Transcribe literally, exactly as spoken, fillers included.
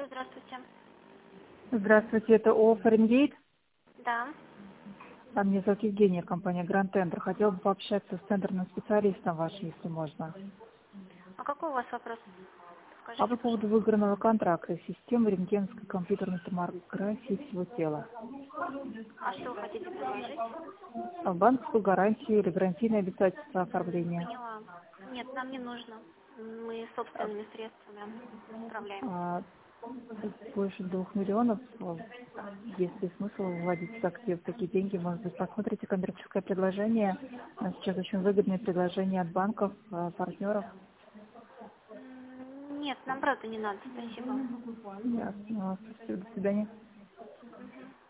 Алло, здравствуйте. Здравствуйте, это ООО «Фаренгейт». Да. А Меня зовут Евгения, компания Гранд Тендер. Хотела бы пообщаться с тендерным специалистом вашим, если можно. А какой у вас вопрос? А по Скажите, поводу пожалуйста. выигранного контракта системы рентгеновской компьютерной томографии всего тела. А что вы хотите предложить? А банковскую гарантию или гарантийное обязательство оформления. Поняла. Нет, нам не нужно. Мы собственными средствами справляемся. А, больше двух миллионов, а, есть ли смысл вводить в актив такие деньги? Может быть, посмотрите коммерческое предложение. У нас сейчас очень выгодные предложения от банков, а, партнеров. М, Нет, нам правда не надо, спасибо. Ясно. Спасибо, до свидания. Мгм.